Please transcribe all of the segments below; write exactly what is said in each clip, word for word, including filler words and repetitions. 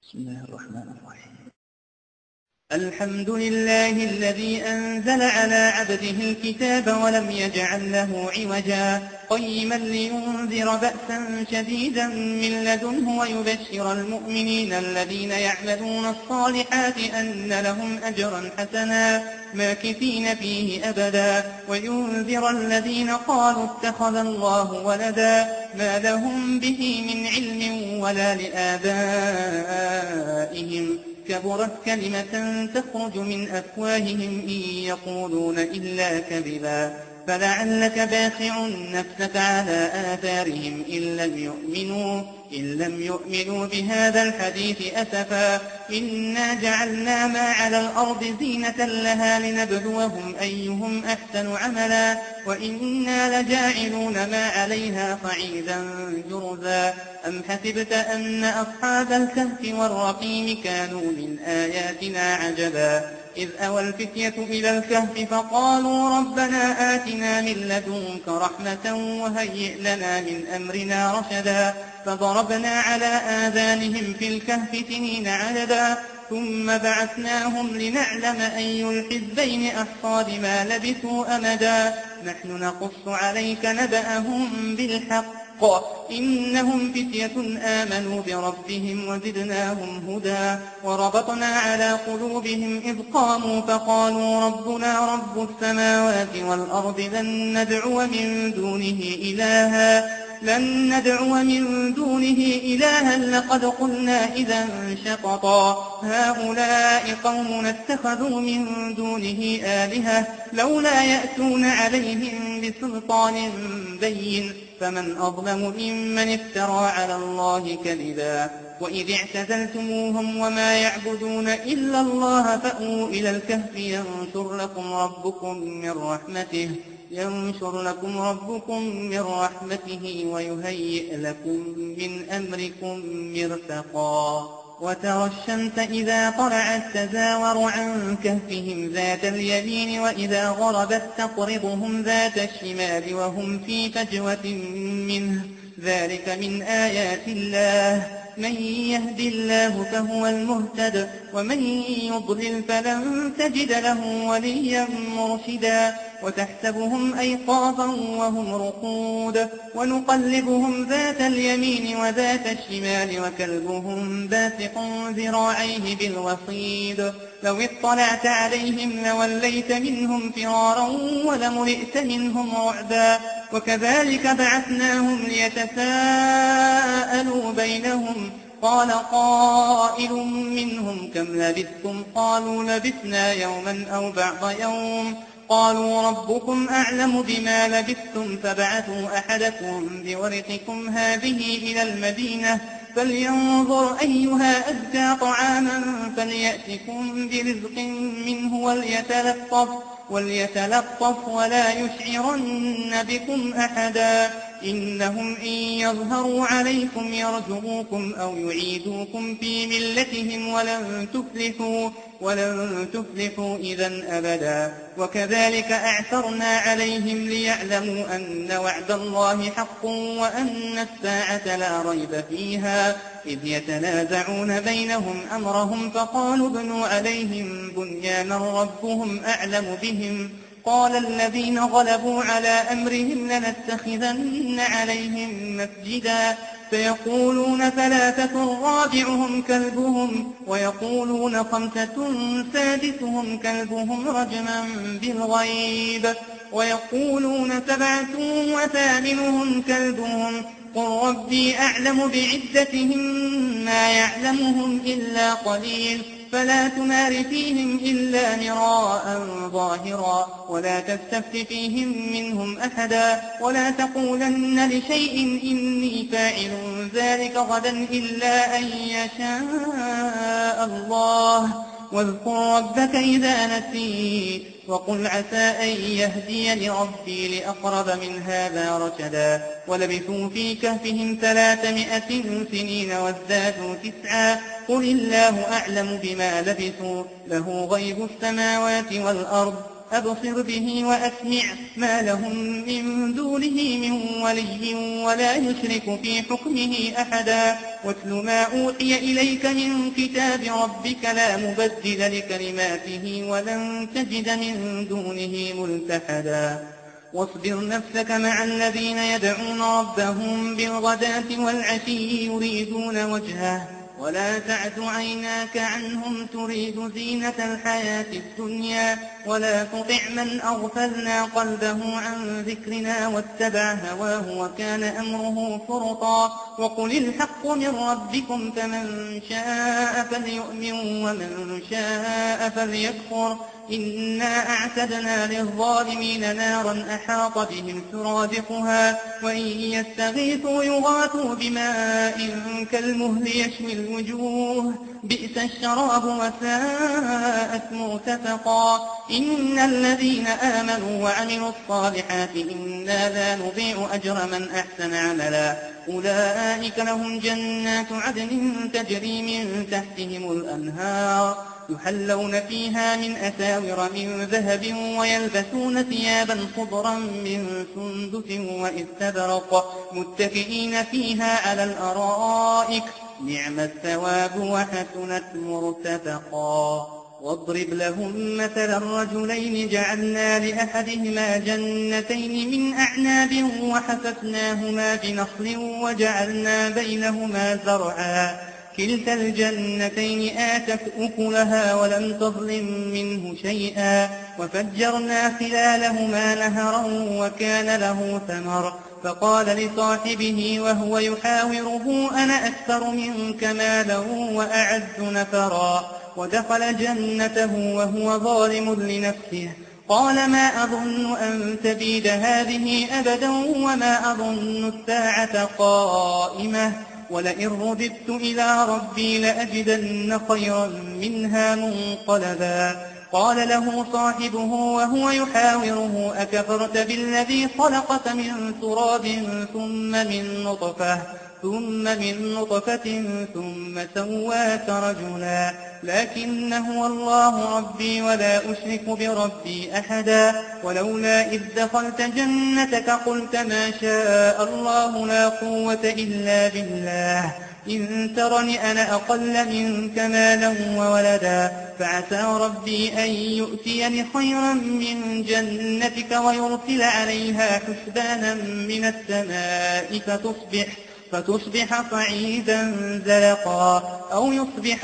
بسم الله الرحمن الرحيم. الحمد لله الذي أنزل على عبده الكتاب ولم يجعل له عوجا قيما لينذر بأسا شديدا من لدنه ويبشر المؤمنين الذين يعملون الصالحات أن لهم أجرا حسنا ماكثين فيه أبدا وينذر الذين قالوا اتخذ الله ولدا ما لهم به من علم ولا لآبائهم كبرت كلمة تخرج من أفواههم إن يقولون إلا كذبا فلعلك باخع نفسك على آثارهم إن لم يؤمنوا إن لم يؤمنوا بهذا الحديث أسفا إنا جعلنا ما على الأرض زينة لها لنبلوهم أيهم أحسن عملا وإنا لجاعلون ما عليها صعيدا جرزا أم حسبت أن أصحاب الكهف والرقيم كانوا من آياتنا عجبا إذ أوى الفتية إلى الكهف فقالوا ربنا آتنا من لدنك رحمة وهيئ لنا من أمرنا رشدا فضربنا على آذانهم في الكهف سنين عددا ثم بعثناهم لنعلم أي الحزبين أحصى لما لبثوا أمدا نحن نقص عليك نبأهم بالحق إنهم فتية آمنوا بربهم وزدناهم هدى وربطنا على قلوبهم إذ قاموا فقالوا ربنا رب السماوات والأرض لن ندعو من دونه إلها لن ندعو من دونه إلها لقد قلنا إذا شططا هؤلاء قوم اتخذوا من دونه آلهة لولا يأتون عليهم بسلطان بين فمن أظلم ممن افترى على الله كذبا وإذ اعتزلتموهم وما يعبدون إلا الله فأووا إلى الكهف ينشر لكم ربكم من رحمته ينشر لكم ربكم من رحمته ويهيئ لكم من أمركم مرفقا وترى الشمس إذا طلعت تزاور عن كهفهم ذات اليمين وإذا غربت تقرضهم ذات الشمال وهم في فجوة منه ذلك من آيات الله من يهد الله فهو المهتد ومن يضلل فلن تجد له وليا مرشدا وتحسبهم أيقاظا وهم رقود ونقلبهم ذات اليمين وذات الشمال وكلبهم باسق ذراعيه بالوصيد لو اطلعت عليهم لوليت منهم فرارا ولملئت منهم رعبا وكذلك بعثناهم ليتساءلوا بينهم قال قائل منهم كم لبثتم قالوا لبثنا يوما أو بعض يوم قالوا ربكم أعلم بما لبثتم فابعثوا أحدكم بورقكم هذه إلى المدينة فلينظر أيها أزكى طعاما فليأتكم برزق منه وليتلطف وليتلطف ولا يشعرن بكم أحدا إنهم إن يظهروا عليكم يرجموكم أو يعيدوكم في ملتهم ولن تفلحوا ولن تفلحوا إذا أبدا وكذلك أعثرنا عليهم ليعلموا أن وعد الله حق وأن الساعة لا ريب فيها إذ يتنازعون بينهم أمرهم فقالوا ابنوا عليهم بنيانا ربهم أعلم بهم قال الذين غلبوا على أمرهم لنتخذن عليهم مسجدا فيقولون ثلاثة رابعهم كلبهم ويقولون خمسة سادسهم كلبهم رجما بالغيب ويقولون سبعة وثامنهم كلبهم قل ربي أعلم بعدتهم ما يعلمهم إلا قليل فلا تمار فيهم إلا مراء ظاهرا ولا تستفت فيهم منهم أحدا ولا تقولن لشيء إني فاعل ذلك غدا إلا أن يشاء الله واذكر ربك إذا نسيت وقل عسى أن يهديني ربي لأقرب من هذا رشدا ولبثوا في كهفهم ثلاثمائة سنين وازدادوا تسعا قل الله أعلم بما لبثوا له غيب السماوات والأرض أبصر به وأسمع ما لهم من دونه من ولي ولا يشرك في حكمه أحدا واتل ما أوحي إليك من كتاب ربك لا مبدل لكلماته ولن تجد من دونه ملتحدا واصبر نفسك مع الذين يدعون ربهم بالغداة والعشي يريدون وجهه ولا تعد عيناك عنهم تريد زينة الحياة الدنيا ولا تطع من أغفلنا قلبه عن ذكرنا واتبع هواه وكان أمره فرطا وقل الحق من ربكم فمن شاء فليؤمن ومن شاء فليكفر إنا أعتدنا للظالمين نارا أحاط بهم سرادقها وإن يستغيثوا يغاثوا بماء كالمهل يشوي الوجوه بئس الشراب وساءت مرتفقا إن الذين آمنوا وعملوا الصالحات إنا لا نضيع أجر من أحسن عملا أولئك لهم جنات عدن تجري من تحتهم الأنهار يحلون فيها من أساور من ذهب ويلبسون ثيابا خضرا من سندس واستبرق متكئين فيها على الأرائك نعم الثواب وحسنت مرتفقا واضرب لهم مثل الرجلين جعلنا لأحدهما جنتين من أعناب وحففناهما بنخل وجعلنا بينهما زرعا كلتا الجنتين آتت أكلها ولم تظلم منه شيئا وفجرنا خلالهما نهرا وكان له ثمر فقال لصاحبه وهو يحاوره أنا أكثر منك مالا وأعز نفرا ودخل جنته وهو ظالم لنفسه قال ما أظن أن تبيد هذه أبدا وما أظن الساعة قائمة ولئن رددت إلى ربي لأجدن خيرا منها منقلبا قال له صاحبه وهو يحاوره أكفرت بالذي خلقك من تراب ثم من نطفة ثم من نطفة ثم سواك رجلا لكن هو الله ربي ولا أشرك بربي أحدا ولولا إذ دخلت جنتك قلت ما شاء الله لا قوة إلا بالله إن ترني أنا أقل منك مالا وولدا فعسى ربي أن يؤتيني خيرا من جنتك ويرسل عليها حسبانا من السماء فتصبح فتصبح صعيدا زلقا أو يصبح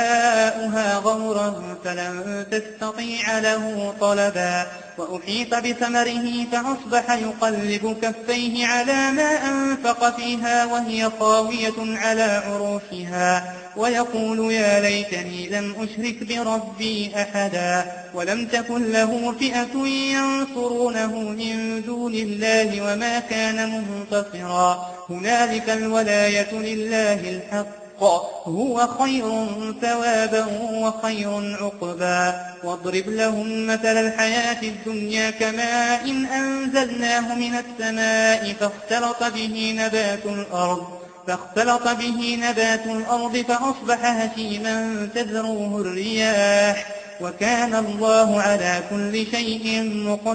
ماؤها غورا فلن تستطيع له طلبا وأحيط بثمره فأصبح يقلب كفيه على ما أنفق فيها وهي خاوية على عروشها ويقول يا ليتني لم أشرك بربي أحدا ولم تكن له فئة ينصرونه من دون الله وما كان منتصرا هنالك الولاية لله الحق هو خير ثوابا وخير عقبا واضرب لهم مثل الحياة الدنيا كماء إن أنزلناه من السماء فاختلط به نبات الأرض فاختلط به نبات الأرض فأصبح هشيما تذروه الرياح وكان الله على كل شيء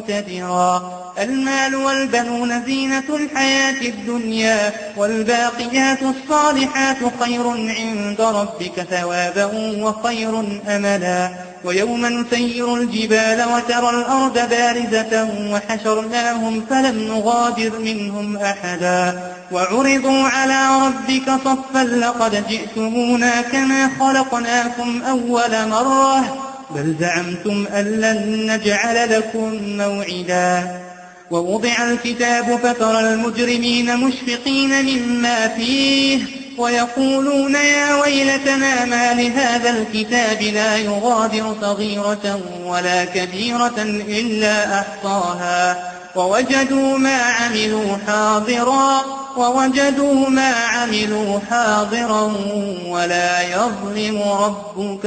مقتدرا المال والبنون زينة الحياة الدنيا والباقيات الصالحات خير عند ربك ثوابا وخير أملا ويوم نسير الجبال وترى الأرض بارزة وحشرناهم فلم نغادر منهم أحدا وعرضوا على ربك صفا لقد جئتمونا كما خلقناكم أول مرة بل زعمتم أن لن نجعل لكم موعدا ووضع الكتاب فترى المجرمين مشفقين مما فيه ويقولون يا ويلتنا ما لهذا الكتاب لا يغادر صغيرة ولا كبيرة إلا أحصاها ووجدوا ما عملوا حاضرا ووجدوا ما عملوا حاضرا ولا يظلم ربك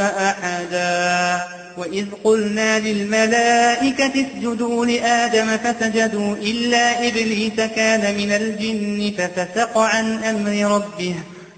أحدا وإذ قلنا للملائكة اسجدوا لآدم فسجدوا إلا إبليس كان من الجن ففسق عن أمر ربه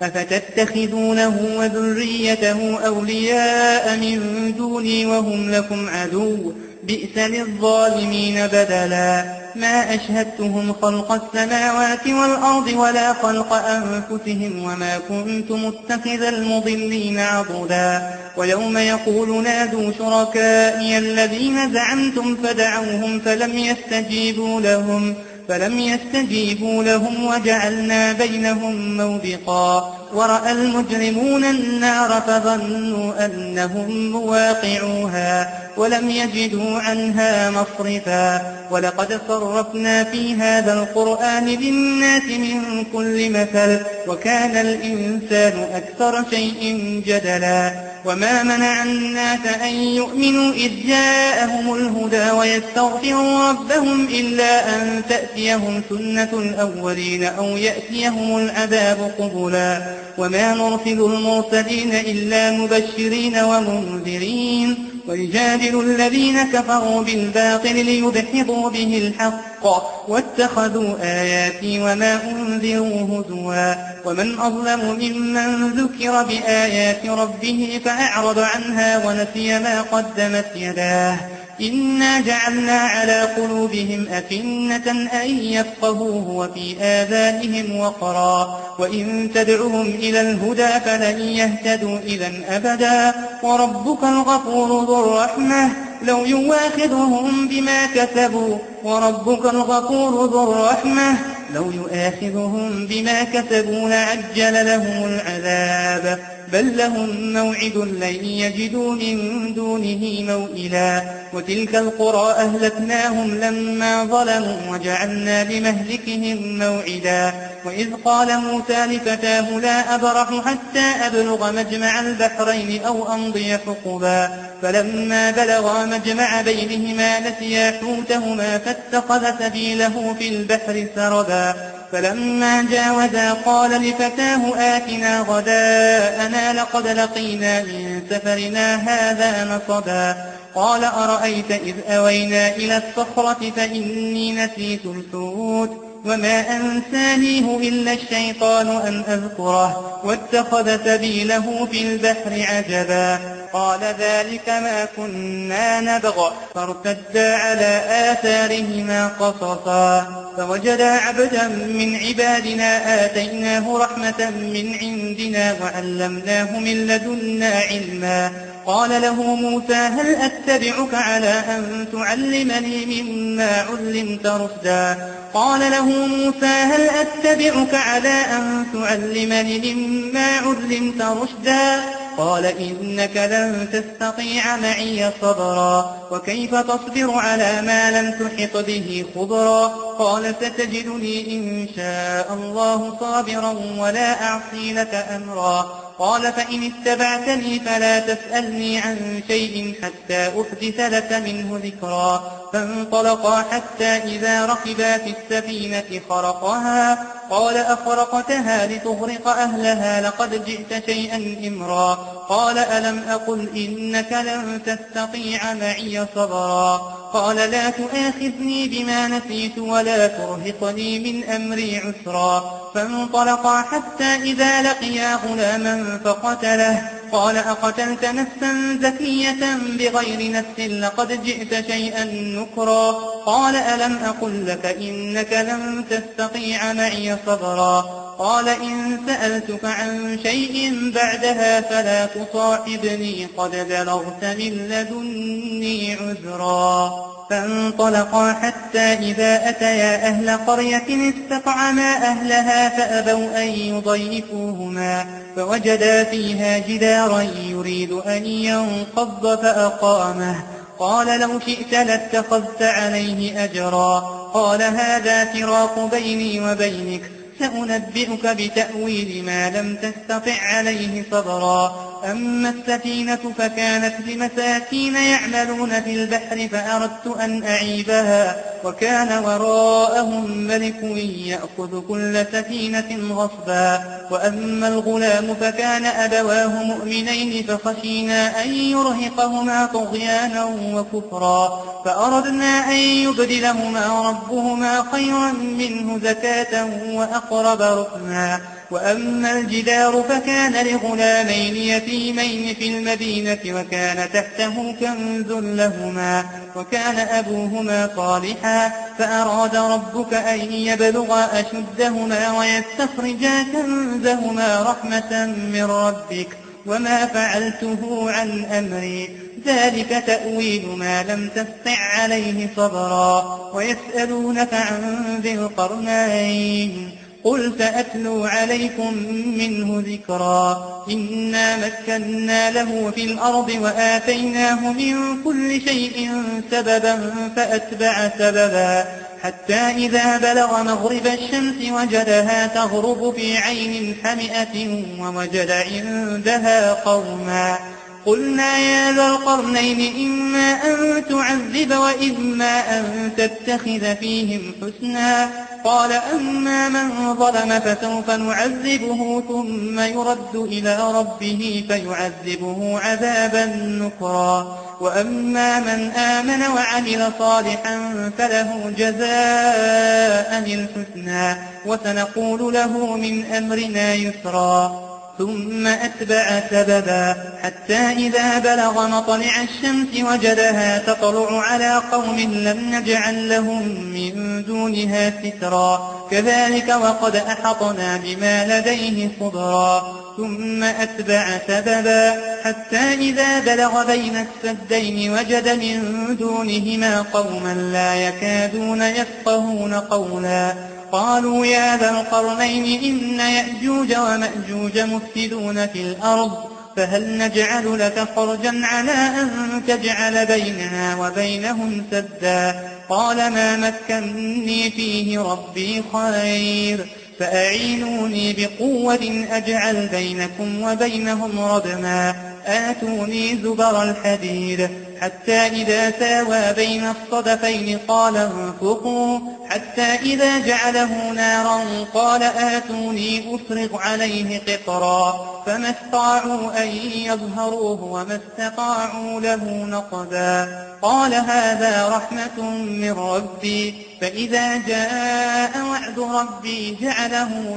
أفتتخذونه وذريته أولياء من دوني وهم لكم عدو بئس للظالمين بدلا ما أشهدتهم خلق السماوات والأرض ولا خلق أنفسهم وما كنت متخذ المضلين عضدا ويوم يقول نادوا شركائي الذين زعمتم فدعوهم فلم يستجيبوا لهم فلم يستجيبوا لهم وجعلنا بينهم موبقا ورأى المجرمون النار فظنوا أنهم مواقعوها ولم يجدوا عنها مصرفا ولقد صرفنا في هذا القرآن للناس من كل مثل وكان الإنسان أكثر شيء جدلا وما منع الناس أن يؤمنوا إذ جاءهم الهدى ويستغفروا ربهم إلا أن تأتيهم سنة الأولين أو يأتيهم العذاب قبلا وما نرسل المرسلين إلا مبشرين ومنذرين ويجادل الذين كفروا بالباطل ليدحضوا به الحق واتخذوا آياتي وما أنذروا هزوا ومن أظلم ممن ذكر بآيات ربه فأعرض عنها ونسي ما قدمت يداه إنا جعلنا على قلوبهم أكنة أن يفقهوه وفي آذانهم وقرا وإن تدعهم إلى الهدى فلن يهتدوا إذا أبدا وربك الغفور ذو الرحمة لو يواخذهم بما كسبوا وربك الغفور ذو الرحمة لو يؤاخذهم بما كسبوا لعجل لهم العذاب بل لهم موعد لن يجدوا من دونه موئلا وتلك القرى أهلكناهم لما ظلموا وجعلنا لمهلكهم موعدا وإذ قال موسى لفتاه لا أبرح حتى أبلغ مجمع البحرين أو أمضي حقبا فلما بلغا مجمع بينهما نسيا حوتهما فاتخذ سبيله في البحر سربا فلما جاوزا قال لفتاه آتنا غداءنا لقد لقينا من سفرنا هذا نصبا قال أرأيت إذ أوينا إلى الصخرة فإني نسيت الحوت وما أنسانيه إلا الشيطان أن أذكره واتخذ سبيله في البحر عجبا قال ذلك ما كنا نبغ فارتدا على آثارهما قصصا فوجدا عبدا من عبادنا آتيناه رحمة من عندنا وعلمناه من لدنا علما قال له موسى هل أتبعك على أن تعلمني مما علمت رشدا قال له موسى هل أتبعك على أن تعلمني مما علمت رشدا قال إنك لن تستطيع معي صبرا وكيف تصبر على ما لم تحط به خبرا قال ستجدني إن شاء الله صابرا ولا أعصي لك أمرا قال فإن اتبعتني فلا تسألني عن شيء حتى أحدث لك منه ذكرا فانطلقا حتى إذا ركبا في السفينة خرقها قال أخرقتها لتغرق أهلها لقد جئت شيئا إمرا قال ألم أقل إنك لن تستطيع معي صبرا قال لا تؤاخذني بما نسيت ولا ترهقني من أمري عسرا فانطلقا حتى إذا لقيا غلاما فقتله قال أقتلت نفسا زكية بغير نفس لقد جئت شيئا نكرا قال ألم أقل لك إنك لن تستطيع معي صبرا قال إن سألتك عن شيء بعدها فلا تصاحبني قد بلغت من لدني عذرا فانطلقا حتى إذا أتيا أهل قرية استطعما أهلها فأبوا أن يضيفوهما فوجدا فيها جدارا يريد أن ينقض فأقامه قال لو شئت لاتخذت عليه أجرا قال هذا فراق بيني وبينك سأنبئك بتأويل ما لم تستطع عليه صبرا أما السفينة فكانت لمساكين يعملون في البحر فأردت أن أعيبها وكان وراءهم ملك يأخذ كل سفينة غصبا وأما الغلام فكان أبواه مؤمنين فخشينا أن يرهقهما طغيانا وكفرا فأردنا أن يبدلهما ربهما خيرا منه زكاة وأقرب رحما وأما الجدار فكان لغلامين يتيمين في المدينة وكان تحته كنز لهما وكان أبوهما صالحا فأراد ربك أن يبلغا أشدهما ويستخرجا كنزهما رحمة من ربك وما فعلته عن أمري ذلك تأويل ما لم تستطع عليه صبرا ويسألونك عن ذي القرنين قل سأتلو عليكم منه ذكرا إنا مكنا له في الأرض وآتيناه من كل شيء سببا فأتبع سببا حتى إذا بلغ مغرب الشمس وجدها تغرب في عين حمئة ووجد عندها قوما قلنا يا ذا القرنين إما أن تعذب وإما أن تتخذ فيهم حسنا قال أما من ظلم فسوف نعذبه ثم يرد إلى ربه فيعذبه عذابا نكرا وأما من آمن وعمل صالحا فله جزاء الحسنى وسنقول له من أمرنا يسرا ثم أتبع سببا حتى إذا بلغ مطلع الشمس وجدها تطلع على قوم لم نجعل لهم من دونها سترا كذلك وقد أحطنا بما لديه خبرا ثم أتبع سببا حتى إذا بلغ بين السدين وجد من دونهما قوما لا يكادون يفقهون قولا قالوا يا ذا القرنين إن يأجوج ومأجوج مفسدون في الأرض فهل نجعل لك خرجا على أن تجعل بيننا وبينهم سدا قال ما مكنني فيه ربي خير فأعينوني بقوة أجعل بينكم وبينهم ردما آتوني زبر الحديد حتى إذا ساوى بين الصدفين قال انفقوا حتى إذا جعله نارا قال آتوني أفرغ عليه قطرا فما استطاعوا أن يظهروه وما استطاعوا له نقبا قال هذا رحمة من ربي فإذا جاء وعد ربي جعله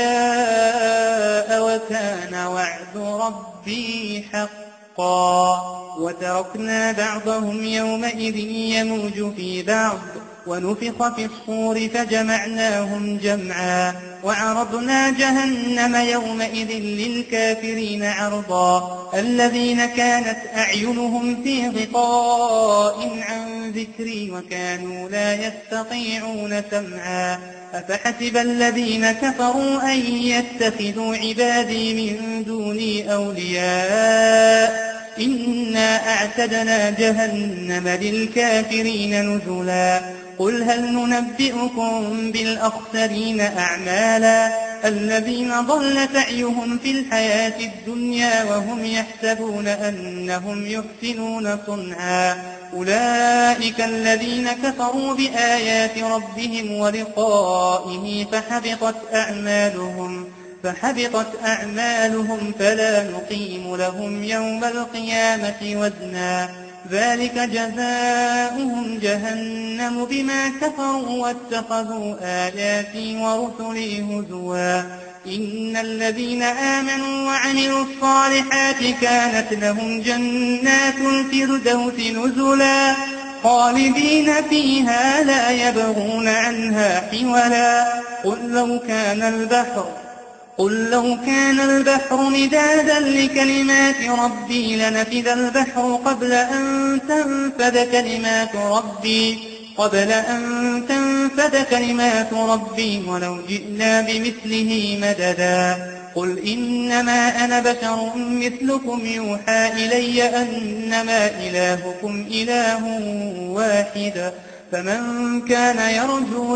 دكاء وكان وعد ربي حقا وتركنا بعضهم يومئذ يموج في بعض ونفخ في الصور فجمعناهم جمعا وعرضنا جهنم يومئذ للكافرين عرضا الذين كانت أعينهم في غطاء عن ذكري وكانوا لا يستطيعون سمعا أفحسب الذين كفروا أن يتخذوا عبادي من دوني أولياء إنا أعتدنا جهنم للكافرين نزلا قل هل ننبئكم بالأخسرين أعمالا الذين ضل سعيهم في الحياة الدنيا وهم يحسبون أنهم يحسنون صنعا أولئك الذين كفروا بآيات ربهم ولقائه فحبطت أعمالهم فحبطت أعمالهم فلا نقيم لهم يوم القيامة وزنا ذلك جزاؤهم جهنم بما كفروا واتخذوا آياتي ورسلي هزوا إن الذين آمنوا وعملوا الصالحات كانت لهم جنات الفردوس نزلا خالدين فيها لا يبغون عنها حولا قل لو كان البحر قل لو كان البحر مدادا لكلمات ربي لنفذ البحر قبل أن تنفذ كلمات ربي قبل أن تنفذ كلمات ربي ولو جئنا بمثله مددا قل إنما أنا بشر مثلكم يوحى إلي أنما إلهكم إله واحد فمن كان يرجو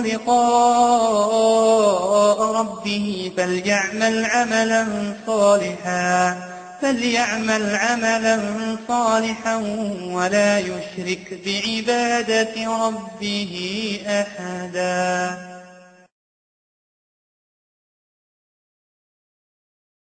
لقاء ربه فليعمل عملا صالحا فليعمل عملا صالحا ولا يشرك بعبادة ربه أحدا.